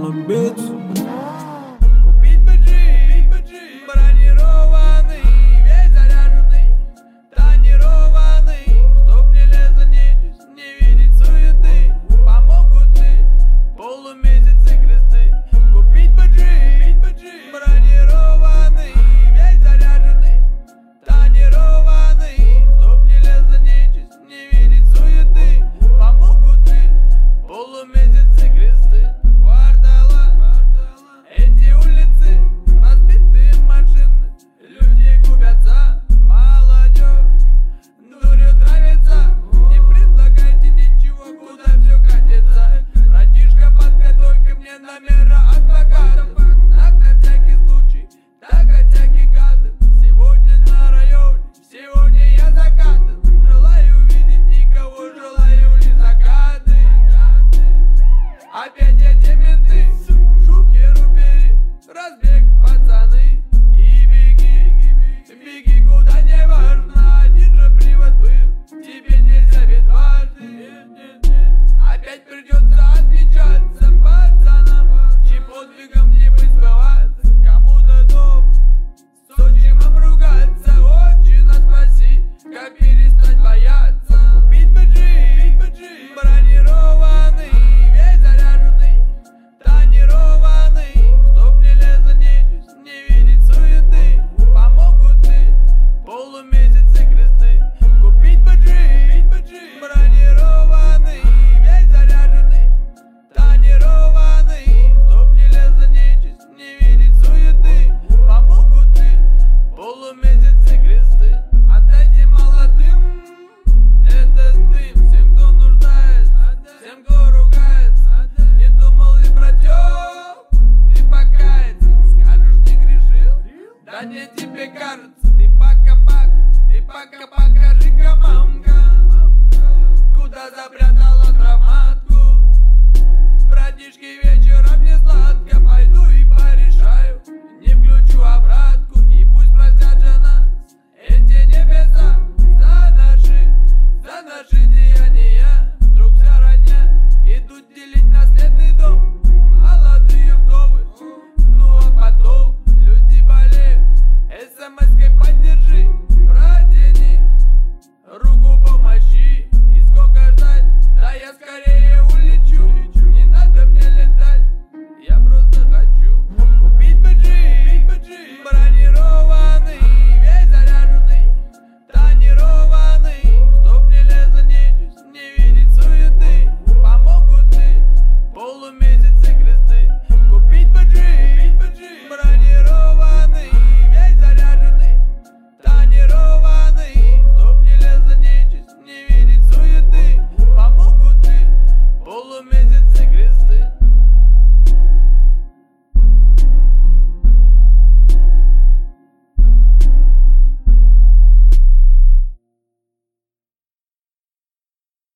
Бетс. Купить бы джип, бронированный, весь заряженный, тонированный, чтоб не лезла нечисть, не видеть суеты. Помогут ли полумесяцы кресты? Купить бы джип, бронированный, весь заряженный, тонированный, чтоб не лезла нечисть, не видеть суеты. Помогут ли полумесяцы кресты? Эти улицы, разбитые машины, люди губятся, молодежь дурью травится. Не предлагайте ничего, куда все катится. Братишка, подготовь ко мне номера адвокатов. Так на всякий случай, так от всяких гадов. Сегодня на районе, сегодня я закатан. Желаю увидеть никого, желаю лишь закаты. Опять эти менты, шухеру бери, разбег.